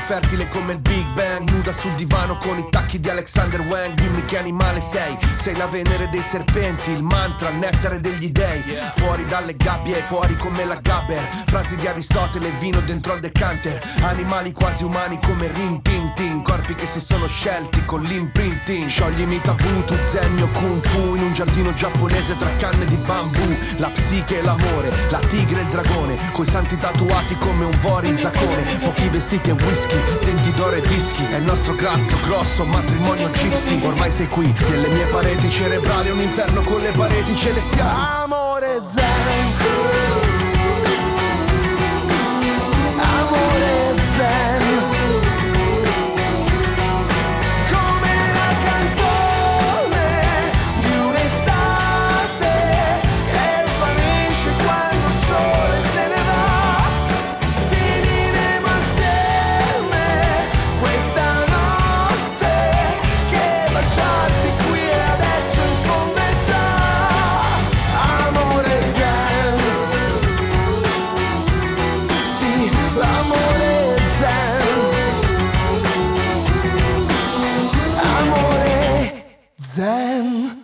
fertile come il Big Bang, nuda sul divano con i tacchi di Alexander Wang. Dimmi che animale sei la Venere dei serpenti, il mantra, il nettare degli dei. Fuori dalle gabbie, fuori come la Gabber. Frasi di Aristotele, vino dentro al decanter. Animali quasi umani come Rin Tin Tin, corpi che si sono scelti con l'imprinting. Scioglimi tabù, tu zen o kung fu, in un giardino giapponese tra canne di bambù. La psiche e l'amore, la tigre e il dragone, coi santi tatuati come un voro in zacone. Pochi vestiti e whisky, denti d'oro e dischi. È il nostro grasso, grosso matrimonio gypsy. Ormai sei qui, nelle mie pareti cerebrali, un inferno con le pareti celestiali. Amore zen, amore zen, come la canzone di un'estate che svanisce quando il sole se ne va. Finiremo assieme questa notte, che baciarti qui e adesso in fondo è già amore zen. Sì, l'amore zen, amore zen.